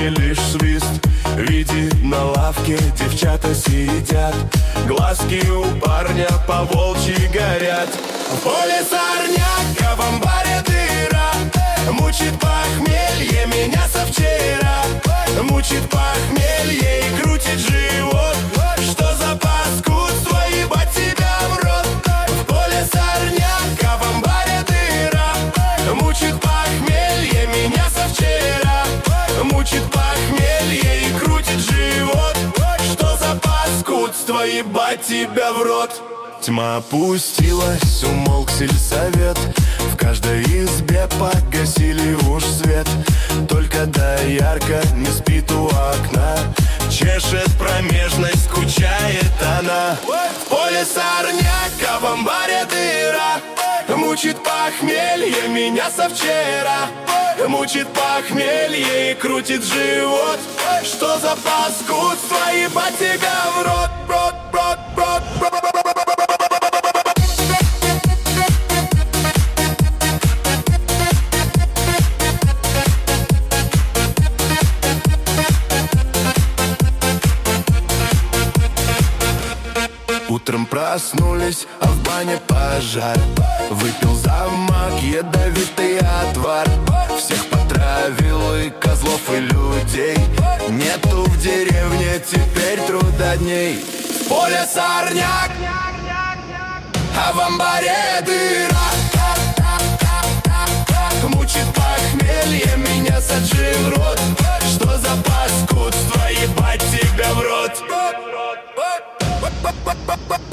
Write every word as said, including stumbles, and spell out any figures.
мне лишь свист. Видит на лавке девчата сидят, глазки у парня по волчьи горят. В поле сорняк, а в амбаре дыра, мучит похмелье меня со вчера. Мучит похмелье и крутит живот. Что за паскудство, ебать тебя в рот. В поле сорняк, а в амбаре дыра, мучит похмелье меня со вчера. Мучит похмелье и крутит живот. Что за паскудство, ебать тебя в рот. Тьма опустилась, умолк сельсовет. В каждой избе погасили уж свет. Только доярка не спит у окна, чешет промежность, скучает она. В поле сорняк, а в амбаре дыра, мучит похмелье меня со вчера. Мучит похмелье и крутит живот. Что за паскудство, ебать тебя в рот, рот, рот, рот, рот. Утром проснулись, а в бане пожар. Выпил замок, ядовитый отвар. Всех потравил, и козлов, и людей. Нету в деревне теперь трудодней. В поле сорняк, а в амбаре дыра. Мучит похмелье меня саджи в рот. Что за паскудство, ебать тебя в рот.